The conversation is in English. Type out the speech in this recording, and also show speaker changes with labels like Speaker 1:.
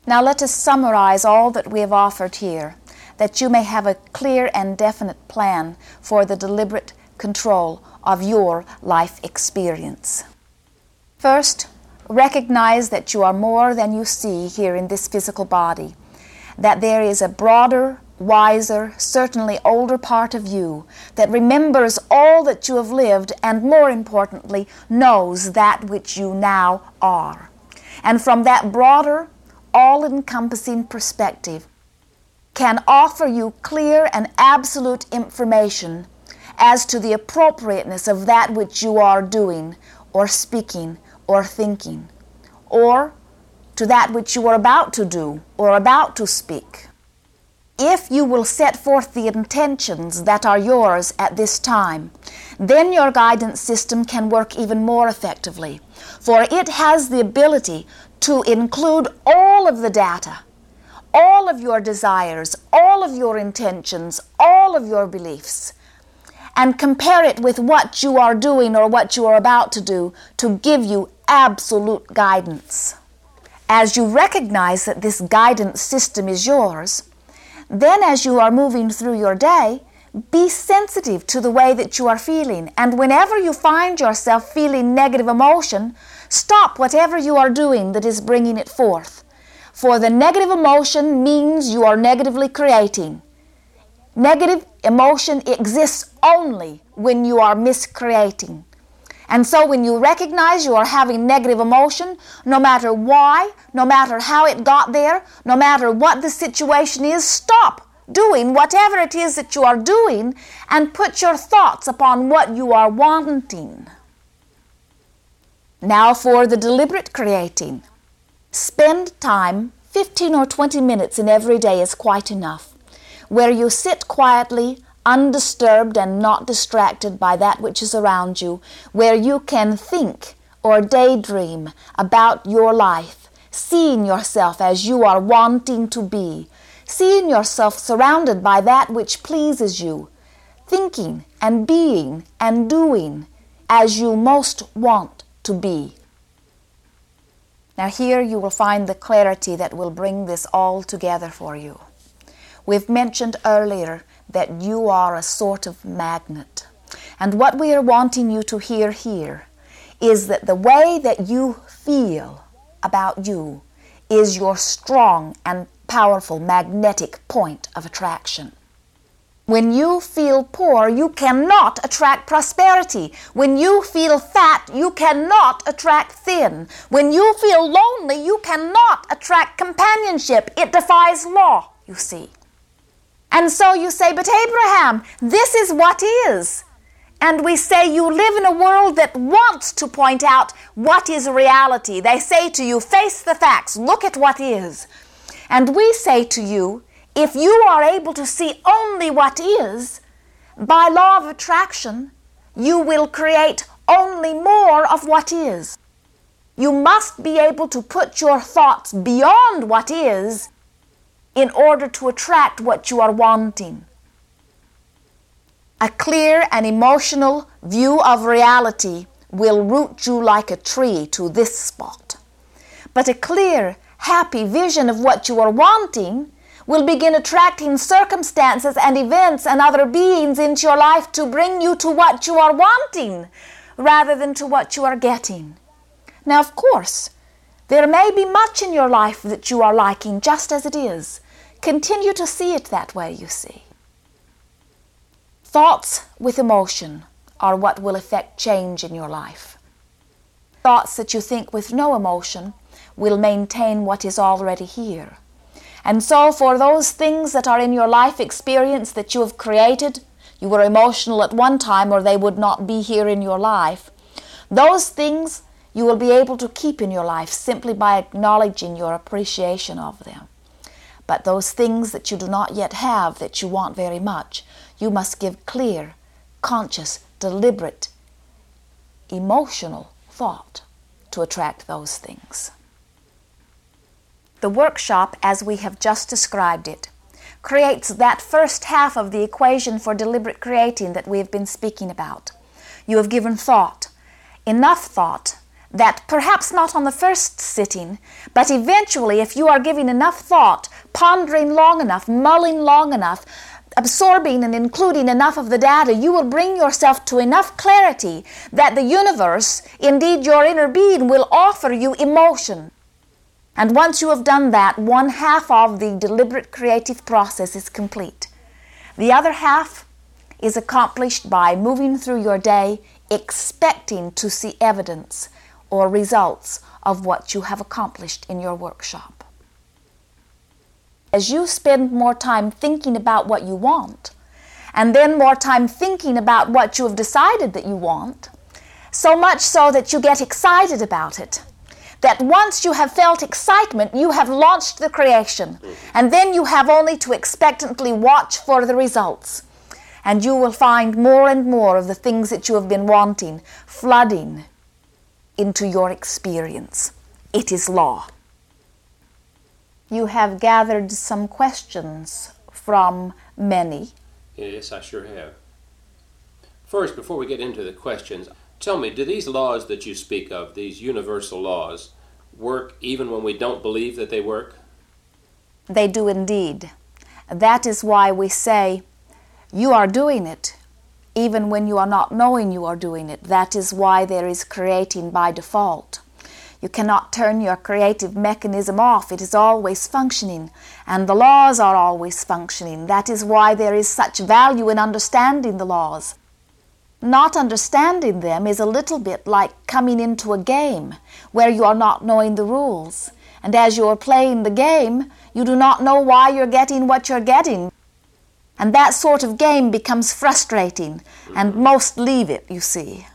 Speaker 1: Now let us summarize all that we have offered here, that you may have a clear and definite plan for the deliberate control of your life experience. First, recognize that you are more than you see here in this physical body, that there is a broader, wiser, certainly older part of you that remembers all that you have lived and, more importantly, knows that which you now are. And from that broader, all-encompassing perspective can offer you clear and absolute information as to the appropriateness of that which you are doing or speaking or thinking, or to that which you are about to do or about to speak. If you will set forth the intentions that are yours at this time, then your guidance system can work even more effectively, for it has the ability to include all of the data, all of your desires, all of your intentions, all of your beliefs, and compare it with what you are doing or what you are about to do to give you absolute guidance. As you recognize that this guidance system is yours, then as you are moving through your day, be sensitive to the way that you are feeling. And whenever you find yourself feeling negative emotion, stop whatever you are doing that is bringing it forth. For the negative emotion means you are negatively creating. Negative emotion exists only when you are miscreating. And so when you recognize you are having negative emotion, no matter why, no matter how it got there, no matter what the situation is, stop doing whatever it is that you are doing and put your thoughts upon what you are wanting. Now for the deliberate creating. Spend time, 15 or 20 minutes in every day is quite enough, where you sit quietly, undisturbed and not distracted by that which is around you, where you can think or daydream about your life, seeing yourself as you are wanting to be, seeing yourself surrounded by that which pleases you, thinking and being and doing as you most want to be. Now here you will find the clarity that will bring this all together for you. We've mentioned earlier that you are a sort of magnet. And what we are wanting you to hear here is that the way that you feel about you is your strong and powerful magnetic point of attraction. When you feel poor, you cannot attract prosperity. When you feel fat, you cannot attract thin. When you feel lonely, you cannot attract companionship. It defies law, you see. And so you say, but Abraham, this is what is. And we say you live in a world that wants to point out what is reality. They say to you, face the facts, look at what is. And we say to you, if you are able to see only what is, by law of attraction, you will create only more of what is. You must be able to put your thoughts beyond what is in order to attract what you are wanting. A clear and emotional view of reality will root you like a tree to this spot. But a clear, happy vision of what you are wanting will begin attracting circumstances and events and other beings into your life to bring you to what you are wanting rather than to what you are getting. Now, of course, there may be much in your life that you are liking just as it is. Continue to see it that way, you see. Thoughts with emotion are what will effect change in your life. Thoughts that you think with no emotion will maintain what is already here. And so for those things that are in your life experience that you have created, you were emotional at one time or they would not be here in your life, those things you will be able to keep in your life simply by acknowledging your appreciation of them. But those things that you do not yet have, that you want very much, you must give clear, conscious, deliberate, emotional thought to attract those things. The workshop, as we have just described it, creates that first half of the equation for deliberate creating that we have been speaking about. You have given thought, enough thought that perhaps not on the first sitting, but eventually, if you are giving enough thought, pondering long enough, mulling long enough, absorbing and including enough of the data, you will bring yourself to enough clarity that the universe, indeed your inner being, will offer you emotion. And once you have done that, one half of the deliberate creative process is complete. The other half is accomplished by moving through your day expecting to see evidence or results of what you have accomplished in your workshop. As you spend more time thinking about what you want, and then more time thinking about what you have decided that you want, so much so that you get excited about it, that once you have felt excitement, you have launched the creation, and then you have only to expectantly watch for the results. And you will find more and more of the things that you have been wanting flooding into your experience. It is law. You have gathered some questions from many.
Speaker 2: Yes, I sure have. First, before we get into the questions, tell me, do these laws that you speak of, these universal laws, work even when we don't believe that they work?
Speaker 1: They do indeed. That is why we say you are doing it even when you are not knowing you are doing it. That is why there is creating by default. You cannot turn your creative mechanism off. It is always functioning, and the laws are always functioning. That is why there is such value in understanding the laws. Not understanding them is a little bit like coming into a game where you are not knowing the rules. And as you are playing the game, you do not know why you're getting what you're getting. And that sort of game becomes frustrating, and most leave it, you see.